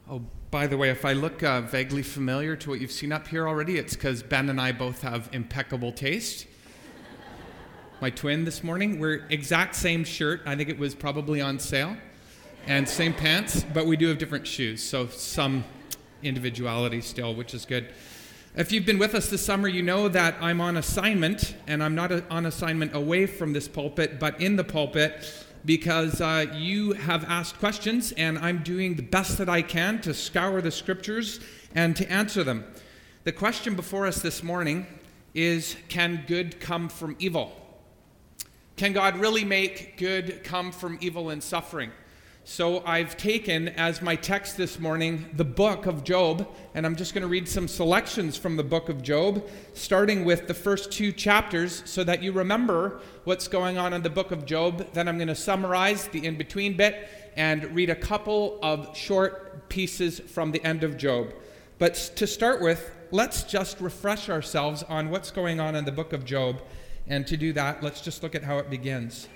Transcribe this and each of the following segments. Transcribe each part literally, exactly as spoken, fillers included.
Oh, by the way, if I look uh, vaguely familiar to what you've seen up here already, it's because Ben and I both have impeccable taste. My twin this morning, we're exact same shirt. I think it was probably on sale. And same pants, but we do have different shoes. So some individuality still, which is good. If you've been with us this summer, you know that I'm on assignment, and I'm not a, on assignment away from this pulpit, but in the pulpit, because uh, you have asked questions, and I'm doing the best that I can to scour the scriptures and to answer them. The question before us this morning is, can good come from evil? Can God really make good come from evil and suffering? So I've taken as my text this morning the book of Job, and I'm just going to read some selections from the book of Job, starting with the first two chapters so that you remember what's going on in the book of Job. Then I'm going to summarize the in-between bit and read a couple of short pieces from the end of Job. But to start with, let's just refresh ourselves on what's going on in the book of Job. And to do that, let's just look at how it begins.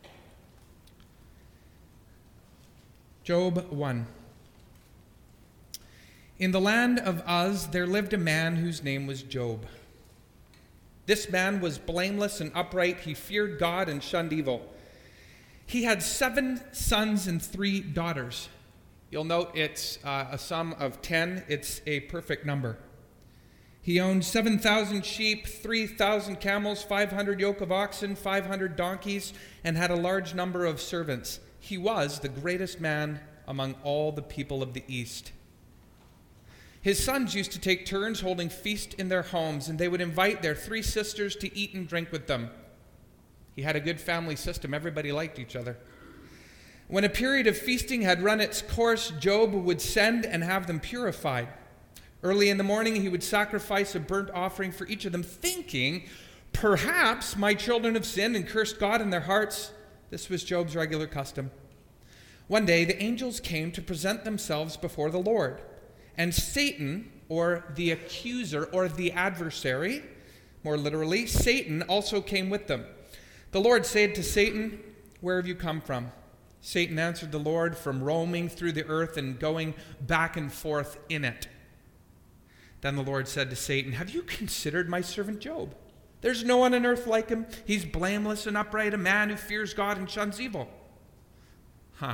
Job one. In the land of Uz there lived a man whose name was Job. This man was blameless and upright. He feared God and shunned evil. He had seven sons and three daughters. You'll note it's uh, a sum of ten. It's a perfect number. He owned seven thousand sheep, three thousand camels, five hundred yoke of oxen, five hundred donkeys, and had a large number of servants. He was the greatest man among all the people of the East. His sons used to take turns holding feast in their homes, and they would invite their three sisters to eat and drink with them. He had a good family system. Everybody liked each other. When a period of feasting had run its course, Job would send and have them purified. Early in the morning, he would sacrifice a burnt offering for each of them, thinking, perhaps my children have sinned and cursed God in their hearts. This was Job's regular custom. One day, the angels came to present themselves before the Lord. And Satan, or the accuser, or the adversary, more literally, Satan also came with them. The Lord said to Satan, "Where have you come from?" Satan answered the Lord, "From roaming through the earth and going back and forth in it." Then the Lord said to Satan, "Have you considered my servant Job? There's no one on earth like him. He's blameless and upright, a man who fears God and shuns evil." Huh.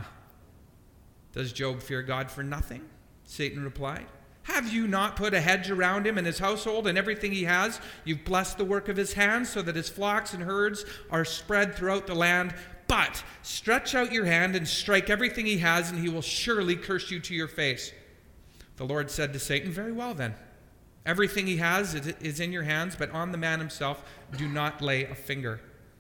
Does Job fear God for nothing? Satan replied. Have you not put a hedge around him and his household and everything he has? You've blessed the work of his hands so that his flocks and herds are spread throughout the land. But stretch out your hand and strike everything he has, and he will surely curse you to your face. The Lord said to Satan, "Very well then. Everything he has is in your hands, but on the man himself do not lay a finger."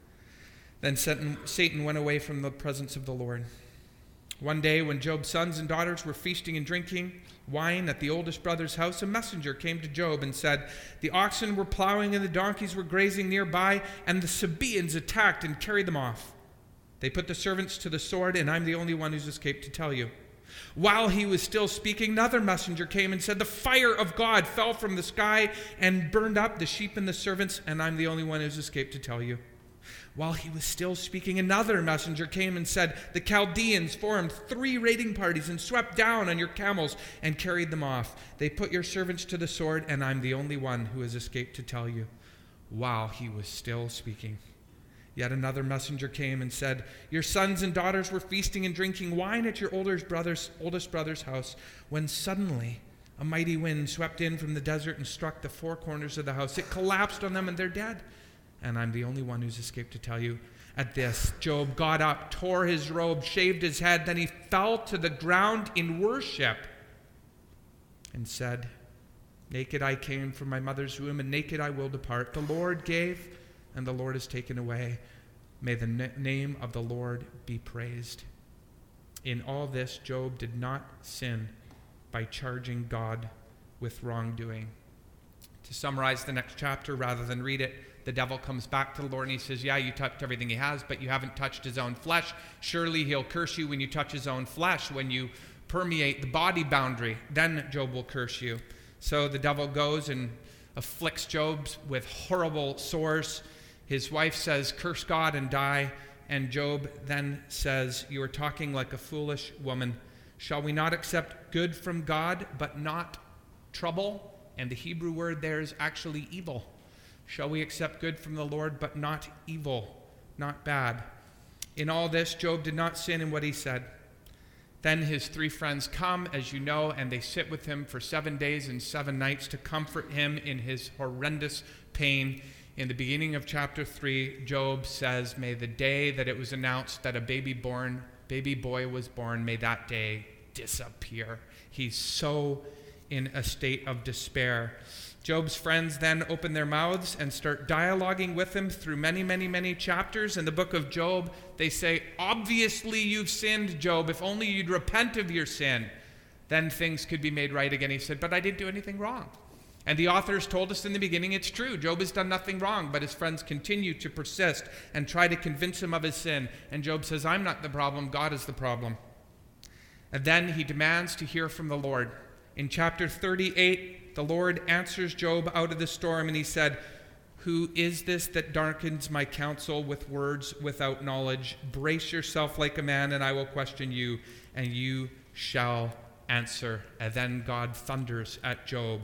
Then Satan went away from the presence of the Lord. One day when Job's sons and daughters were feasting and drinking wine at the oldest brother's house, a messenger came to Job and said, "The oxen were plowing and the donkeys were grazing nearby, and the Sabaeans attacked and carried them off. They put the servants to the sword, and I'm the only one who's escaped to tell you." While he was still speaking, another messenger came and said, "The fire of God fell from the sky and burned up the sheep and the servants, and I'm the only one who's escaped to tell you." While he was still speaking, another messenger came and said, "The Chaldeans formed three raiding parties and swept down on your camels and carried them off. They put your servants to the sword, and I'm the only one who has escaped to tell you." While he was still speaking, yet another messenger came and said, "Your sons and daughters were feasting and drinking wine at your oldest brother's, oldest brother's house, when suddenly a mighty wind swept in from the desert and struck the four corners of the house. It collapsed on them, and they're dead. And I'm the only one who's escaped to tell you." At this, Job got up, tore his robe, shaved his head, then he fell to the ground in worship and said, "Naked I came from my mother's womb, and naked I will depart. The Lord gave, and the Lord has taken away. May the na- name of the Lord be praised." In all this, Job did not sin by charging God with wrongdoing. To summarize the next chapter, rather than read it, the devil comes back to the Lord and he says, "Yeah, you touched everything he has, but you haven't touched his own flesh. Surely he'll curse you when you touch his own flesh, when you permeate the body boundary. Then Job will curse you." So the devil goes and afflicts Job with horrible sores. His wife says, "Curse God and die." And Job then says, "You are talking like a foolish woman. Shall we not accept good from God, but not trouble? And the Hebrew word there is actually evil. Shall we accept good from the Lord, but not evil, not bad? In all this, Job did not sin in what he said. Then his three friends come, as you know, and they sit with him for seven days and seven nights to comfort him in his horrendous pain. In the beginning of chapter three, Job says, may the day that it was announced that a baby born, baby boy was born, may that day disappear. He's so in a state of despair. Job's friends then open their mouths and start dialoguing with him through many, many, many chapters in the book of Job. They say, obviously you've sinned, Job. If only you'd repent of your sin, then things could be made right again. He said, but I didn't do anything wrong. And the authors told us in the beginning it's true. Job has done nothing wrong, but his friends continue to persist and try to convince him of his sin. And Job says, I'm not the problem, God is the problem. And then he demands to hear from the Lord. In chapter thirty-eight, the Lord answers Job out of the storm, and he said, who is this that darkens my counsel with words without knowledge? Brace yourself like a man, and I will question you, and you shall answer. And then God thunders at Job.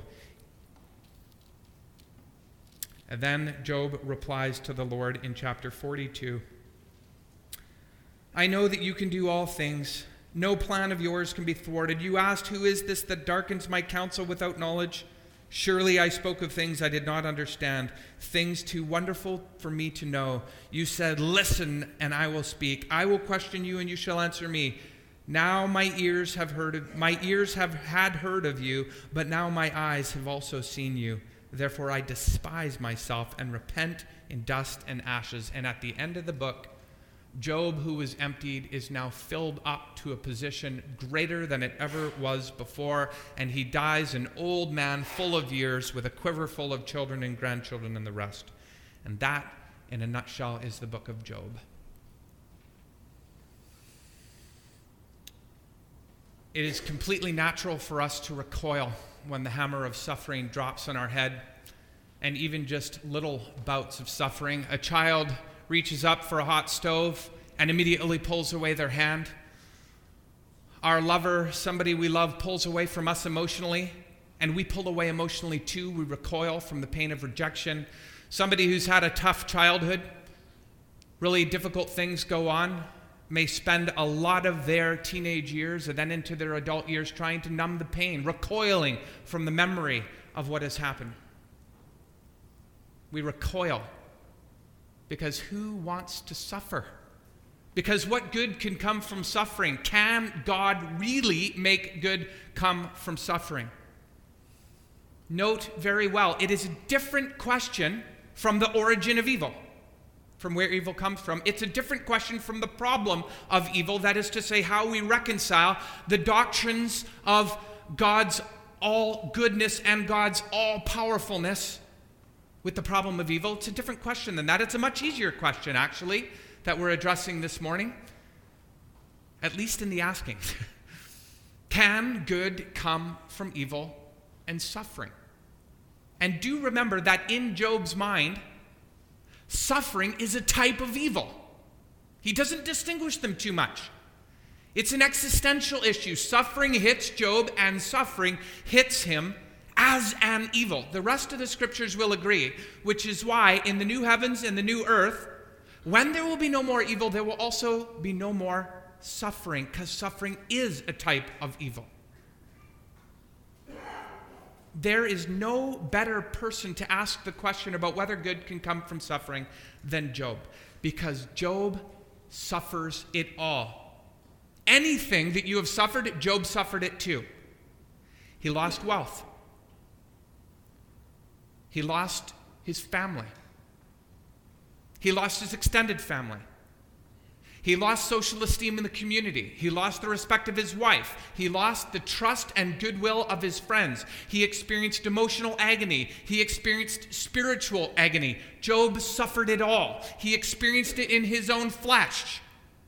And then Job replies to the Lord in chapter forty-two. I know that you can do all things. No plan of yours can be thwarted. You asked, who is this that darkens my counsel without knowledge? Surely I spoke of things I did not understand, things too wonderful for me to know. You said, listen, and I will speak. I will question you, and you shall answer me. Now my ears have heard of, my ears have had heard of you, but now my eyes have also seen you. Therefore I despise myself and repent in dust and ashes. And at the end of the book, Job, who was emptied, is now filled up to a position greater than it ever was before, and he dies an old man full of years with a quiver full of children and grandchildren and the rest. And that, in a nutshell, is the book of Job. It is completely natural for us to recoil when the hammer of suffering drops on our head, and even just little bouts of suffering. A child reaches up for a hot stove and immediately pulls away their hand. Our lover, somebody we love, pulls away from us emotionally, and we pull away emotionally too. We recoil from the pain of rejection. Somebody who's had a tough childhood, really difficult things go on, may spend a lot of their teenage years and then into their adult years trying to numb the pain, recoiling from the memory of what has happened. We recoil because who wants to suffer? Because what good can come from suffering? Can God really make good come from suffering? Note very well, it is a different question from the origin of evil, from where evil comes from. It's a different question from the problem of evil, that is to say, how we reconcile the doctrines of God's all goodness and God's all powerfulness with the problem of evil. It's a different question than that. It's a much easier question, actually, that we're addressing this morning, at least in the asking. Can good come from evil and suffering? And do remember that in Job's mind, suffering is a type of evil. He doesn't distinguish them too much. It's an existential issue. Suffering hits Job, and suffering hits him as an evil. The rest of the scriptures will agree, which is why in the new heavens and the new earth, when there will be no more evil, there will also be no more suffering, because suffering is a type of evil. There is no better person to ask the question about whether good can come from suffering than Job, because Job suffers it all. Anything that you have suffered, Job suffered it too. He lost wealth. He lost his family. He lost his extended family. He lost social esteem in the community. He lost the respect of his wife. He lost the trust and goodwill of his friends. He experienced emotional agony. He experienced spiritual agony. Job suffered it all. He experienced it in his own flesh.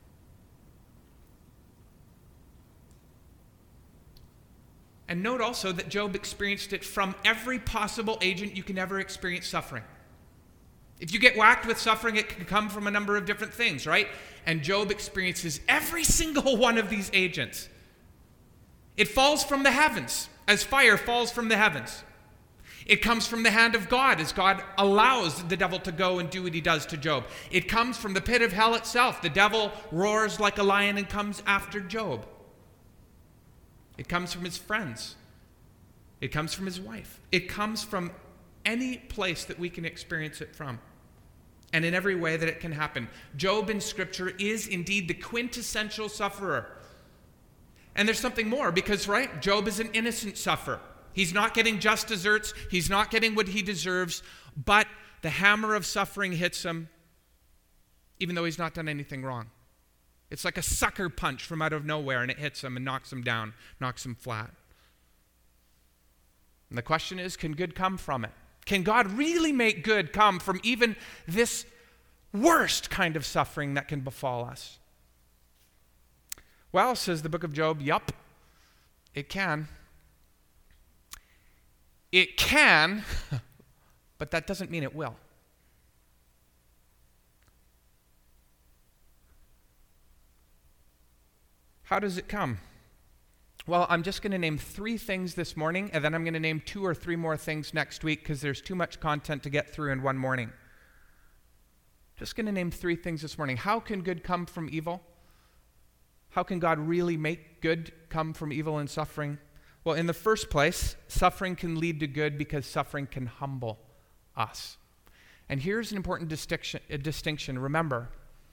And note also that Job experienced it from every possible agent you can ever experience suffering. If you get whacked with suffering, it can come from a number of different things, right? And Job experiences every single one of these agents. It falls from the heavens, as fire falls from the heavens. It comes from the hand of God, as God allows the devil to go and do what he does to Job. It comes from the pit of hell itself. The devil roars like a lion and comes after Job. It comes from his friends. It comes from his wife. It comes from any place that we can experience it from, and in every way that it can happen. Job in Scripture is indeed the quintessential sufferer. And there's something more, because, right, Job is an innocent sufferer. He's not getting just desserts. He's not getting what he deserves, but the hammer of suffering hits him, even though he's not done anything wrong. It's like a sucker punch from out of nowhere, and it hits him and knocks him down, knocks him flat. And the question is, can good come from it? Can God really make good come from even this worst kind of suffering that can befall us? Well, says the book of Job, yup, it can. It can, but that doesn't mean it will. How does it come? Well, I'm just going to name three things this morning, and then I'm going to name two or three more things next week because there's too much content to get through in one morning. Just going to name three things this morning. How can good come from evil? How can God really make good come from evil and suffering? Well, in the first place, suffering can lead to good because suffering can humble us. And here's an important distinction. A distinction. Remember,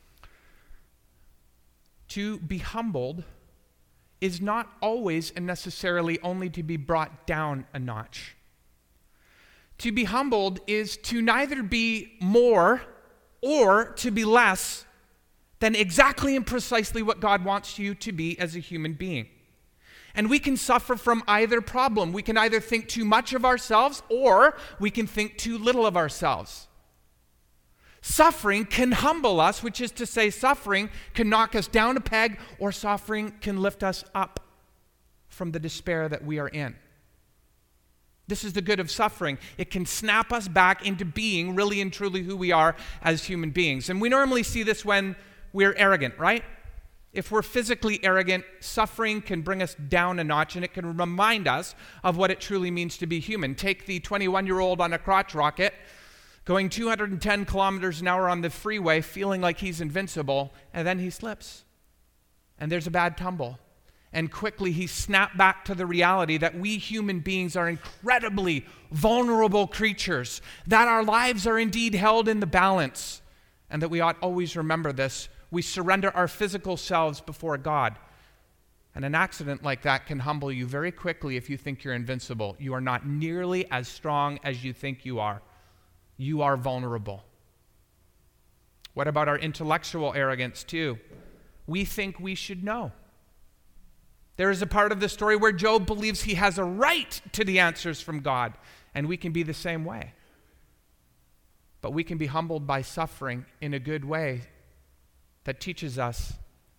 to be humbled is not always and necessarily only to be brought down a notch. To be humbled is to neither be more or to be less than exactly and precisely what God wants you to be as a human being. And we can suffer from either problem. We can either think too much of ourselves or we can think too little of ourselves. Suffering can humble us, which is to say suffering can knock us down a peg, or suffering can lift us up from the despair that we are in. This is the good of suffering. It can snap us back into being really and truly who we are as human beings. And we normally see this when we're arrogant, right? If we're physically arrogant, suffering can bring us down a notch, and it can remind us of what it truly means to be human. Take the twenty-one-year-old on a crotch rocket, going two hundred ten kilometers an hour on the freeway, feeling like he's invincible, and then he slips. And there's a bad tumble. And quickly he snapped back to the reality that we human beings are incredibly vulnerable creatures, that our lives are indeed held in the balance, and that we ought always remember this. We surrender our physical selves before God. And an accident like that can humble you very quickly if you think you're invincible. You are not nearly as strong as you think you are. You are vulnerable. What about our intellectual arrogance too? We think we should know. There is a part of the story where Job believes he has a right to the answers from God, and we can be the same way. But we can be humbled by suffering in a good way that teaches us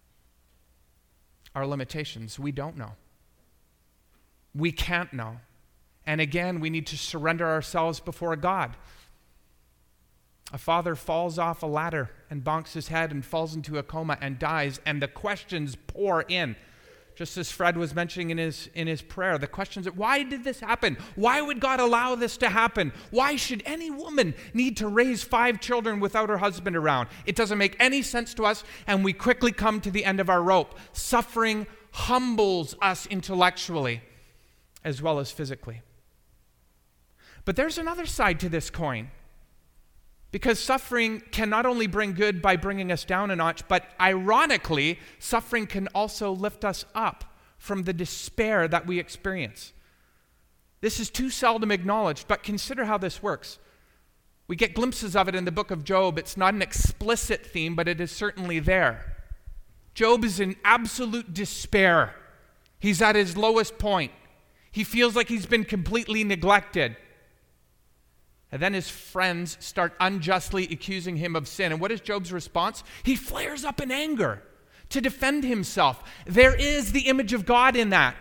our limitations. We don't know. We can't know. And again, we need to surrender ourselves before God. A father falls off a ladder and bonks his head and falls into a coma and dies, and the questions pour in. Just as Fred was mentioning in his in his prayer, the questions are, why did this happen? Why would God allow this to happen? Why should any woman need to raise five children without her husband around? It doesn't make any sense to us, and we quickly come to the end of our rope. Suffering humbles us intellectually as well as physically. But there's another side to this coin. Because suffering can not only bring good by bringing us down a notch, but ironically, suffering can also lift us up from the despair that we experience. This is too seldom acknowledged, but consider how this works. We get glimpses of it in the book of Job. It's not an explicit theme, but it is certainly there. Job is in absolute despair. He's at his lowest point. He feels like he's been completely neglected. And then his friends start unjustly accusing him of sin. And what is Job's response? He flares up in anger to defend himself. There is the image of God in that.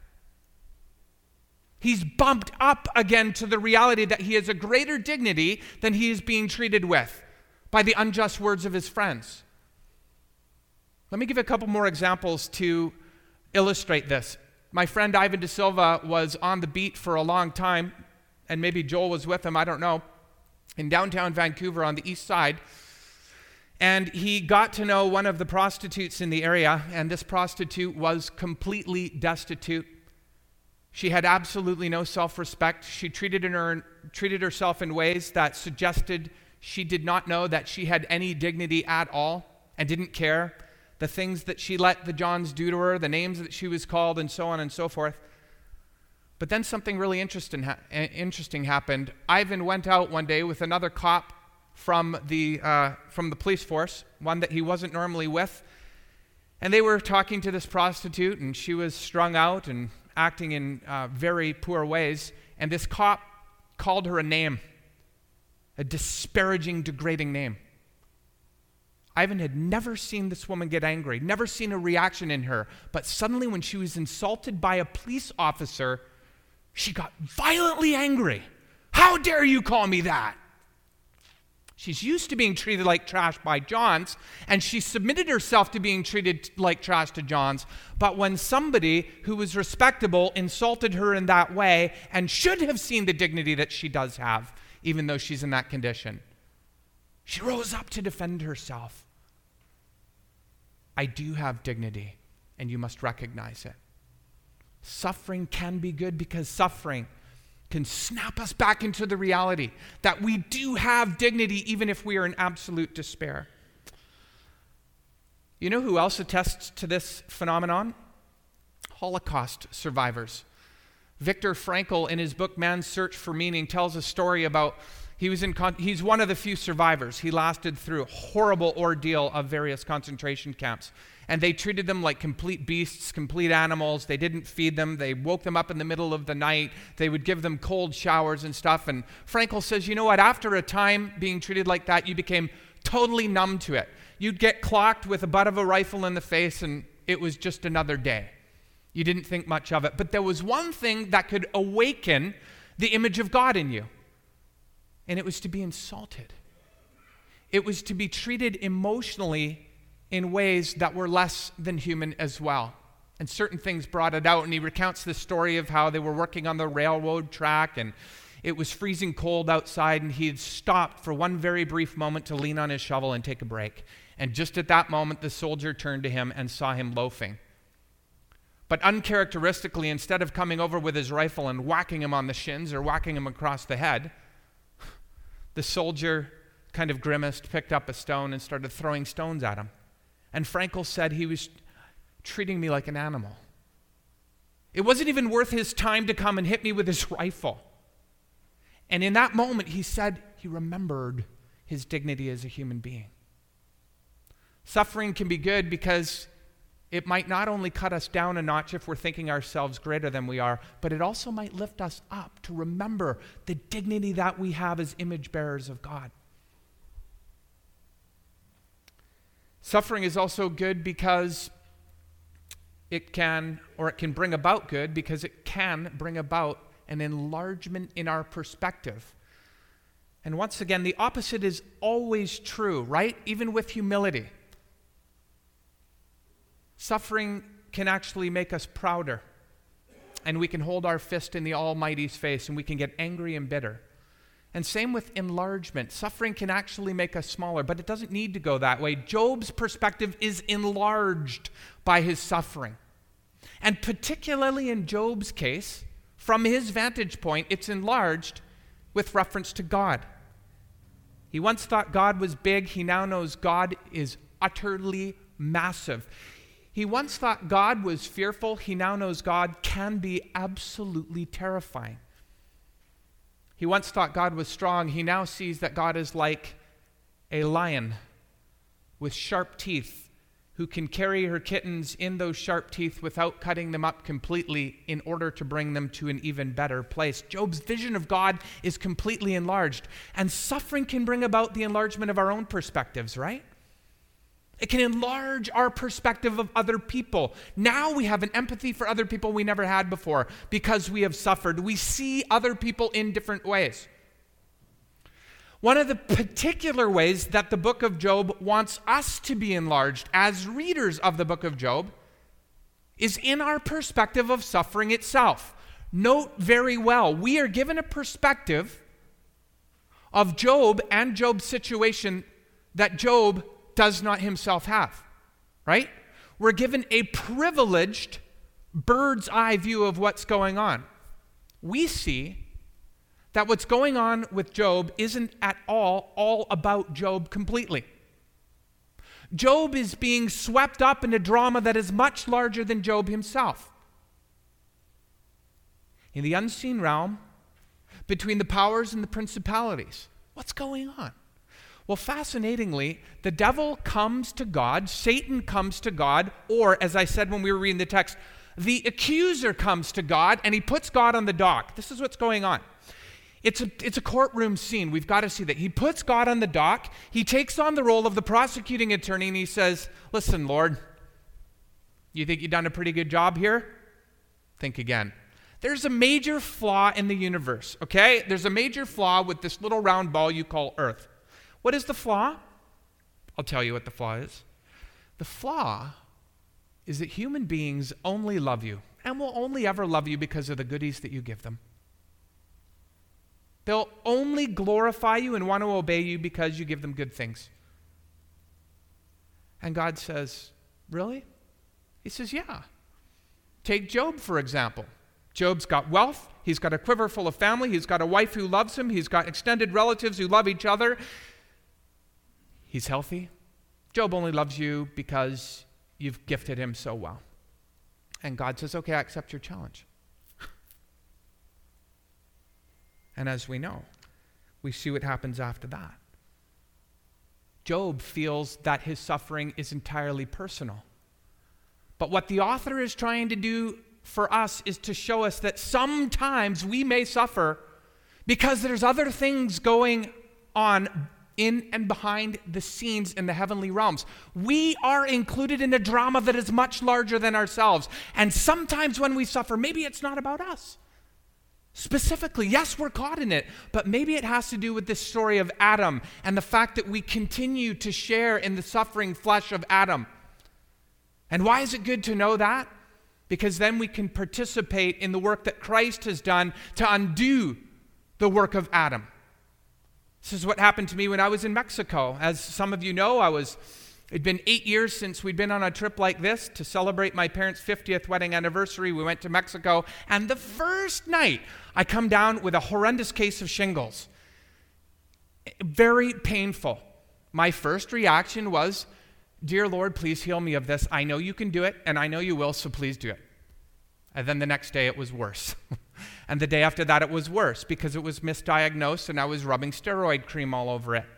He's bumped up again to the reality that he has a greater dignity than he is being treated with by the unjust words of his friends. Let me give a couple more examples to illustrate this. My friend Ivan De Silva was on the beat for a long time, and maybe Joel was with him, I don't know, in downtown Vancouver on the east side. And he got to know one of the prostitutes in the area, and this prostitute was completely destitute. She had absolutely no self-respect. She treated her, treated herself in ways that suggested she did not know that she had any dignity at all and didn't care. The things that she let the Johns do to her, the names that she was called, and so on and so forth. But then something really interesting, ha- interesting happened. Ivan went out one day with another cop from the uh, from the police force, one that he wasn't normally with, and they were talking to this prostitute, and she was strung out and acting in uh, very poor ways, and this cop called her a name, a disparaging, degrading name. Ivan had never seen this woman get angry, never seen a reaction in her, but suddenly when she was insulted by a police officer, she got violently angry. How dare you call me that? She's used to being treated like trash by Johns, and she submitted herself to being treated like trash to Johns. But when somebody who was respectable insulted her in that way and should have seen the dignity that she does have, even though she's in that condition, she rose up to defend herself. I do have dignity, and you must recognize it. Suffering can be good because suffering can snap us back into the reality that we do have dignity even if we are in absolute despair. You know who else attests to this phenomenon? Holocaust survivors. Viktor Frankl, in his book Man's Search for Meaning, tells a story about he was in con- he's one of the few survivors. He lasted through a horrible ordeal of various concentration camps. And they treated them like complete beasts, complete animals. They didn't feed them. They woke them up in the middle of the night. They would give them cold showers and stuff. And Frankl says, you know what? After a time being treated like that, you became totally numb to it. You'd get clocked with the butt of a rifle in the face, and it was just another day. You didn't think much of it. But there was one thing that could awaken the image of God in you, and it was to be insulted. It was to be treated emotionally in ways that were less than human as well. And certain things brought it out, and he recounts the story of how they were working on the railroad track, and it was freezing cold outside, and he had stopped for one very brief moment to lean on his shovel and take a break. And just at that moment, the soldier turned to him and saw him loafing. But uncharacteristically, instead of coming over with his rifle and whacking him on the shins or whacking him across the head, the soldier kind of grimaced, picked up a stone, and started throwing stones at him. And Frankl said he was treating me like an animal. It wasn't even worth his time to come and hit me with his rifle. And in that moment, he said he remembered his dignity as a human being. Suffering can be good because it might not only cut us down a notch if we're thinking ourselves greater than we are, but it also might lift us up to remember the dignity that we have as image bearers of God. Suffering is also good because it can, or it can bring about good because it can bring about an enlargement in our perspective. And once again, the opposite is always true, right? Even with humility. Suffering can actually make us prouder, and we can hold our fist in the Almighty's face, and we can get angry and bitter. And same with enlargement. Suffering can actually make us smaller, but it doesn't need to go that way. Job's perspective is enlarged by his suffering. And particularly in Job's case, from his vantage point, it's enlarged with reference to God. He once thought God was big. He now knows God is utterly massive. He once thought God was fearful. He now knows God can be absolutely terrifying. He once thought God was strong. He now sees that God is like a lion with sharp teeth who can carry her kittens in those sharp teeth without cutting them up completely in order to bring them to an even better place. Job's vision of God is completely enlarged, and suffering can bring about the enlargement of our own perspectives, right? It can enlarge our perspective of other people. Now we have an empathy for other people we never had before because we have suffered. We see other people in different ways. One of the particular ways that the book of Job wants us to be enlarged as readers of the book of Job is in our perspective of suffering itself. Note very well, we are given a perspective of Job and Job's situation that Job does not himself have, right? We're given a privileged bird's eye view of what's going on. We see that what's going on with Job isn't at all all about Job completely. Job is being swept up in a drama that is much larger than Job himself. In the unseen realm, between the powers and the principalities, what's going on? Well, fascinatingly, the devil comes to God, Satan comes to God, or as I said when we were reading the text, the accuser comes to God and he puts God on the dock. This is what's going on. It's a, it's a courtroom scene. We've got to see that. He puts God on the dock. He takes on the role of the prosecuting attorney and he says, listen, Lord, you think you've done a pretty good job here? Think again. There's a major flaw in the universe, okay? There's a major flaw with this little round ball you call Earth. What is the flaw? I'll tell you what the flaw is. The flaw is that human beings only love you and will only ever love you because of the goodies that you give them. They'll only glorify you and want to obey you because you give them good things. And God says, really? He says, yeah. Take Job, for example. Job's got wealth. He's got a quiver full of family. He's got a wife who loves him. He's got extended relatives who love each other. He's healthy. Job only loves you because you've gifted him so well. And God says, okay, I accept your challenge. And as we know, we see what happens after that. Job feels that his suffering is entirely personal. But what the author is trying to do for us is to show us that sometimes we may suffer because there's other things going on in and behind the scenes in the heavenly realms. We are included in a drama that is much larger than ourselves. And sometimes when we suffer, maybe it's not about us. Specifically, yes, we're caught in it, but maybe it has to do with this story of Adam and the fact that we continue to share in the suffering flesh of Adam. And why is it good to know that? Because then we can participate in the work that Christ has done to undo the work of Adam. This is what happened to me when I was in Mexico. As some of you know, I was It'd been eight years since we'd been on a trip like this to celebrate my parents' fiftieth wedding anniversary. We went to Mexico, and the first night, I come down with a horrendous case of shingles. Very painful. My first reaction was, dear Lord, please heal me of this. I know you can do it, and I know you will, so please do it. And then the next day, it was worse. And the day after that, it was worse because it was misdiagnosed, and I was rubbing steroid cream all over it.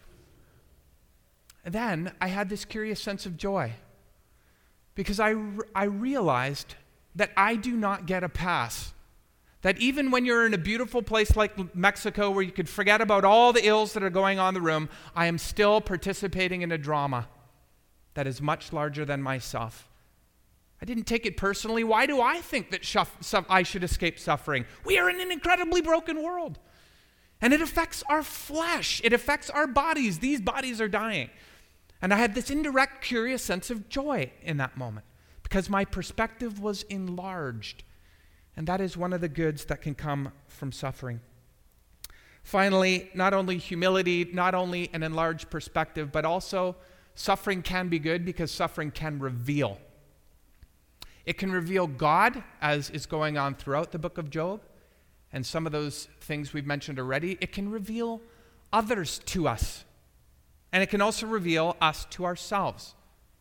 Then I had this curious sense of joy because I, I realized that I do not get a pass. That even when you're in a beautiful place like Mexico where you could forget about all the ills that are going on in the room, I am still participating in a drama that is much larger than myself. I didn't take it personally. Why do I think that shuff, I should escape suffering? We are in an incredibly broken world. And it affects our flesh. It affects our bodies. These bodies are dying. And I had this indirect, curious sense of joy in that moment because my perspective was enlarged. And that is one of the goods that can come from suffering. Finally, not only humility, not only an enlarged perspective, but also suffering can be good because suffering can reveal. It can reveal God, as is going on throughout the book of Job, and some of those things we've mentioned already. It can reveal others to us. And it can also reveal us to ourselves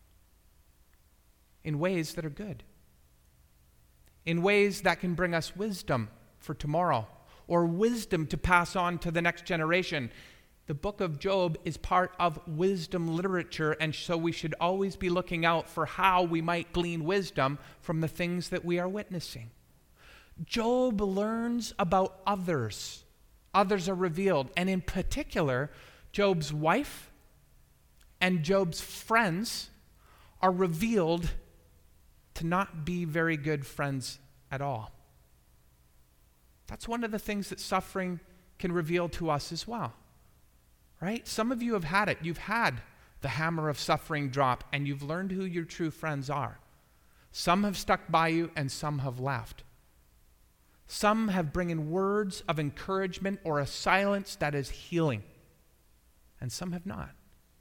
in ways that are good, in ways that can bring us wisdom for tomorrow or wisdom to pass on to the next generation. The book of Job is part of wisdom literature, and so we should always be looking out for how we might glean wisdom from the things that we are witnessing. Job learns about others. Others are revealed, and in particular, Job's wife and Job's friends are revealed to not be very good friends at all. That's one of the things that suffering can reveal to us as well, right? Some of you have had it. You've had the hammer of suffering drop, and you've learned who your true friends are. Some have stuck by you and some have left. Some have bringing words of encouragement or a silence that is healing. And some have not.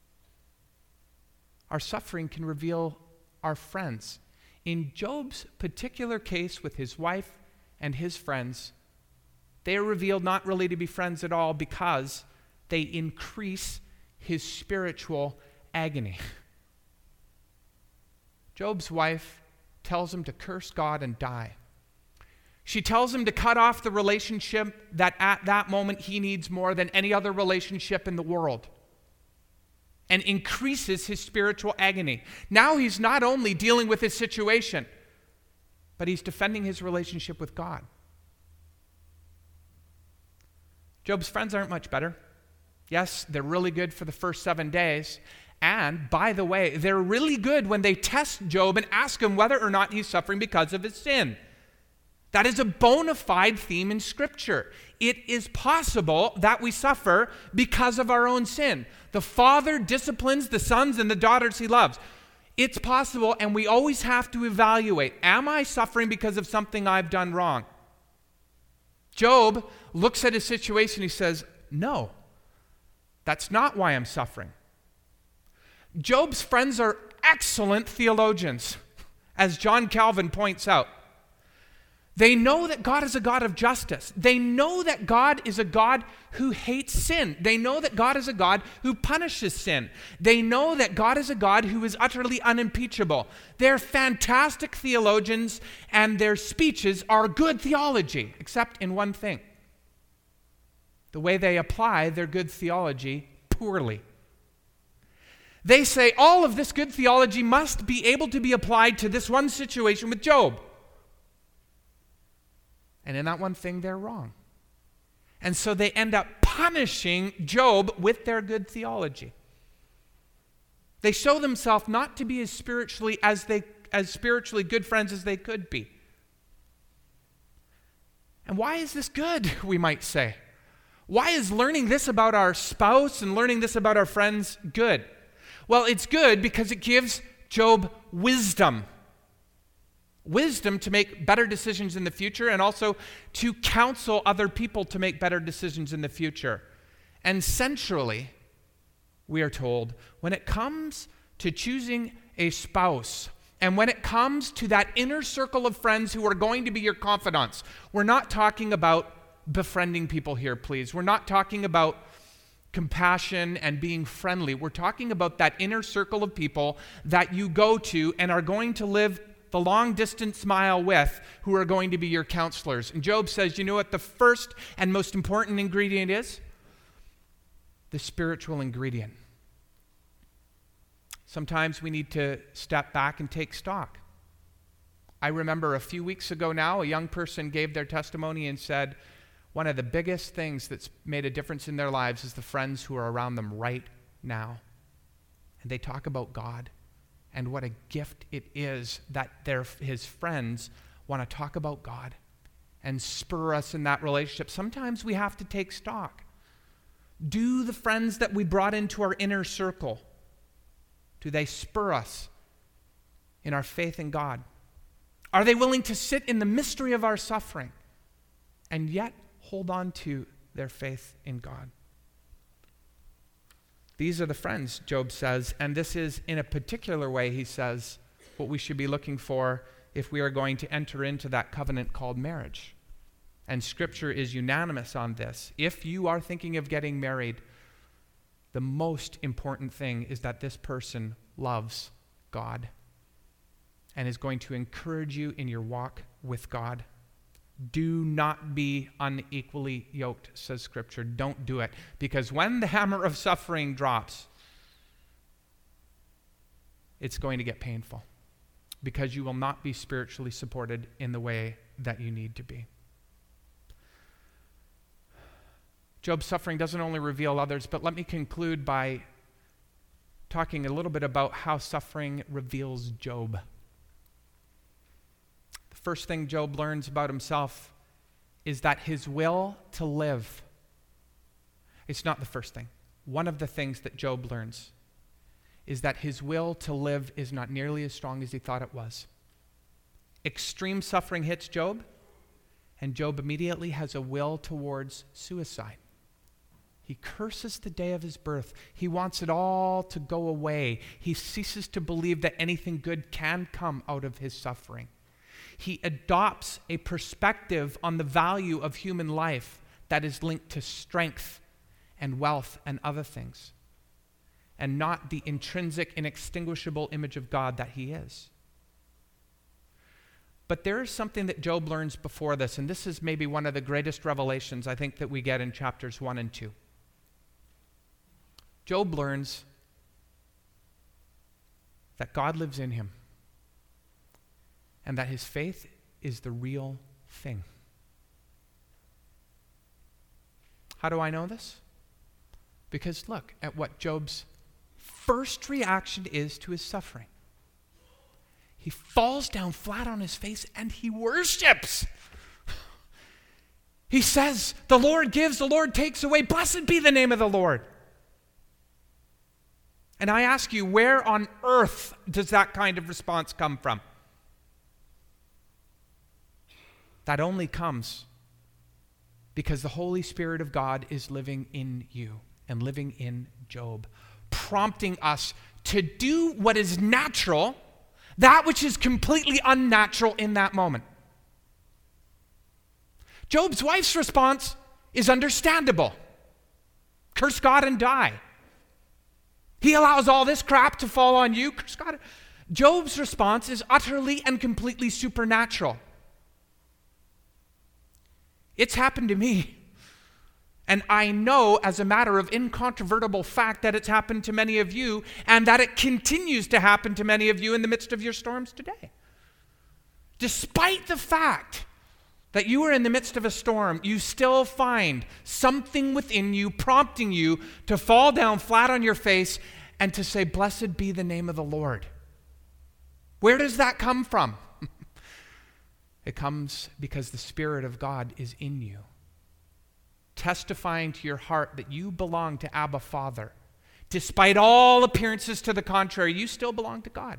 Our suffering can reveal our friends. In Job's particular case with his wife and his friends, they are revealed not really to be friends at all because they increase his spiritual agony. Job's wife tells him to curse God and die. She tells him to cut off the relationship that at that moment he needs more than any other relationship in the world, and increases his spiritual agony. Now he's not only dealing with his situation, but he's defending his relationship with God. Job's friends aren't much better. Yes, they're really good for the first seven days. And, by the way, they're really good when they test Job and ask him whether or not he's suffering because of his sin. That is a bona fide theme in Scripture. It is possible that we suffer because of our own sin. The Father disciplines the sons and the daughters he loves. It's possible, and we always have to evaluate, am I suffering because of something I've done wrong? Job looks at his situation, he says, no, that's not why I'm suffering. Job's friends are excellent theologians, as John Calvin points out. They know that God is a God of justice. They know that God is a God who hates sin. They know that God is a God who punishes sin. They know that God is a God who is utterly unimpeachable. They're fantastic theologians, and their speeches are good theology, except in one thing. The way they apply their good theology poorly. They say all of this good theology must be able to be applied to this one situation with Job. And in that one thing, they're wrong. And so they end up punishing Job with their good theology. They show themselves not to be as spiritually as they as spiritually good friends as they could be. And why is this good, we might say? Why is learning this about our spouse and learning this about our friends good? Well, it's good because it gives Job wisdom. Wisdom to make better decisions in the future, and also to counsel other people to make better decisions in the future. And centrally, we are told, when it comes to choosing a spouse, and when it comes to that inner circle of friends who are going to be your confidants, we're not talking about befriending people here, please. We're not talking about compassion and being friendly. We're talking about that inner circle of people that you go to and are going to live the long distance mile with, who are going to be your counselors. And Job says, you know what the first and most important ingredient is? The spiritual ingredient. Sometimes we need to step back and take stock. I remember a few weeks ago now, a young person gave their testimony and said, one of the biggest things that's made a difference in their lives is the friends who are around them right now. And they talk about God. And what a gift it is that their, his friends want to talk about God and spur us in that relationship. Sometimes we have to take stock. Do the friends that we brought into our inner circle, do they spur us in our faith in God? Are they willing to sit in the mystery of our suffering and yet hold on to their faith in God? These are the friends, Job says, and this is, in a particular way, he says, what we should be looking for if we are going to enter into that covenant called marriage. And Scripture is unanimous on this. If you are thinking of getting married, the most important thing is that this person loves God and is going to encourage you in your walk with God. Do not be unequally yoked, says Scripture. Don't do it. Because when the hammer of suffering drops, it's going to get painful. Because you will not be spiritually supported in the way that you need to be. Job's suffering doesn't only reveal others, but let me conclude by talking a little bit about how suffering reveals Job. First thing Job learns about himself is that his will to live. It's not the first thing. One of the things that Job learns is that his will to live is not nearly as strong as he thought it was. Extreme suffering hits Job, and Job immediately has a will towards suicide. He curses the day of his birth. He wants it all to go away. He ceases to believe that anything good can come out of his suffering. He adopts a perspective on the value of human life that is linked to strength and wealth and other things, and not the intrinsic, inextinguishable image of God that he is. But there is something that Job learns before this, and this is maybe one of the greatest revelations I think that we get in chapters one and two. Job learns that God lives in him and that his faith is the real thing. How do I know this? Because look at what Job's first reaction is to his suffering. He falls down flat on his face and he worships. He says, "The Lord gives, the Lord takes away. Blessed be the name of the Lord." And I ask you, where on earth does that kind of response come from? That only comes because the Holy Spirit of God is living in you and living in Job, prompting us to do what is natural, that which is completely unnatural in that moment. Job's wife's response is understandable. Curse God and die. He allows all this crap to fall on you. Curse God. Job's response is utterly and completely supernatural. It's happened to me. And I know as a matter of incontrovertible fact that it's happened to many of you and that it continues to happen to many of you in the midst of your storms today. Despite the fact that you are in the midst of a storm, you still find something within you prompting you to fall down flat on your face and to say, "Blessed be the name of the Lord." Where does that come from? It comes because the Spirit of God is in you, testifying to your heart that you belong to Abba Father. Despite all appearances to the contrary, you still belong to God.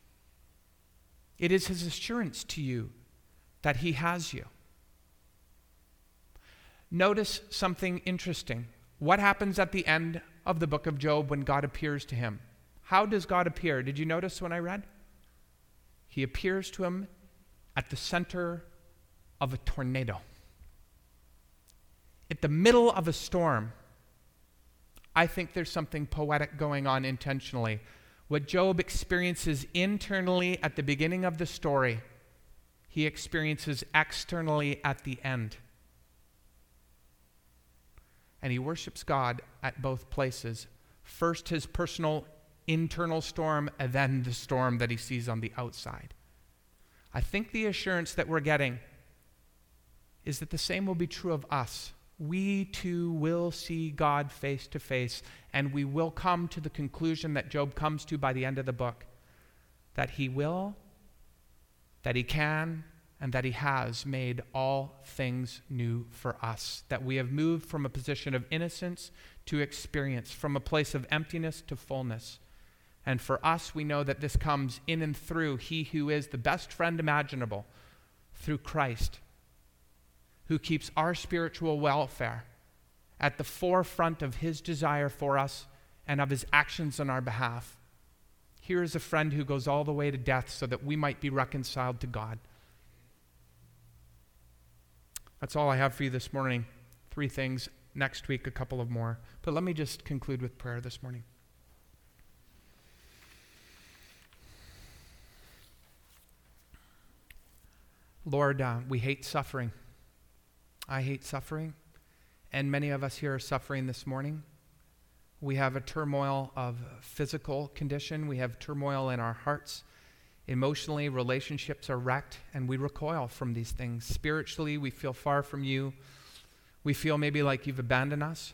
It is his assurance to you that he has you. Notice something interesting. What happens at the end of the book of Job when God appears to him? How does God appear? Did you notice when I read? He appears to him at the center of a tornado. At the middle of a storm. I think there's something poetic going on intentionally. What Job experiences internally at the beginning of the story, he experiences externally at the end. And he worships God at both places. First his personal internal storm, and then the storm that he sees on the outside. I think the assurance that we're getting is that the same will be true of us. We too will see God face to face, and we will come to the conclusion that Job comes to by the end of the book, that he will, that he can, and that he has made all things new for us, that we have moved from a position of innocence to experience, from a place of emptiness to fullness. And for us, we know that this comes in and through he who is the best friend imaginable, through Christ, who keeps our spiritual welfare at the forefront of his desire for us and of his actions on our behalf. Here is a friend who goes all the way to death so that we might be reconciled to God. That's all I have for you this morning. Three things. Next week, a couple of more. But let me just conclude with prayer this morning. Lord, uh, we hate suffering. I hate suffering, and many of us here are suffering this morning. We have a turmoil of physical condition. We have turmoil in our hearts. Emotionally, relationships are wrecked, and we recoil from these things. Spiritually, we feel far from you. We feel maybe like you've abandoned us.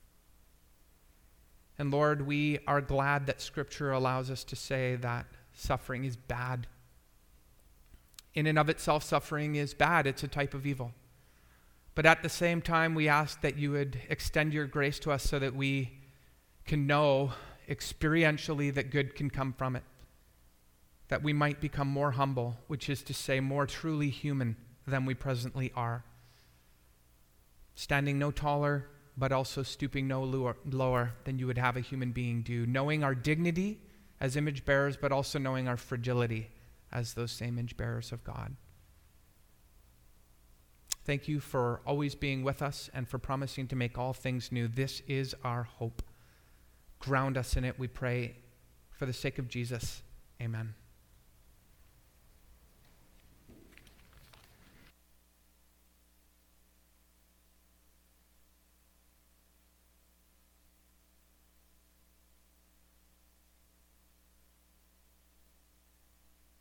And Lord, we are glad that Scripture allows us to say that suffering is bad. In and of itself, suffering is bad. It's a type of evil. But at the same time, we ask that you would extend your grace to us so that we can know experientially that good can come from it. that we might become more humble, which is to say, more truly human than we presently are, standing no taller, but also stooping no lower, lower than you would have a human being do, knowing our dignity as image bearers, but also knowing our fragility as those same image bearers of God. Thank you for always being with us and for promising to make all things new. This is our hope. Ground us in it, we pray, for the sake of Jesus. Amen.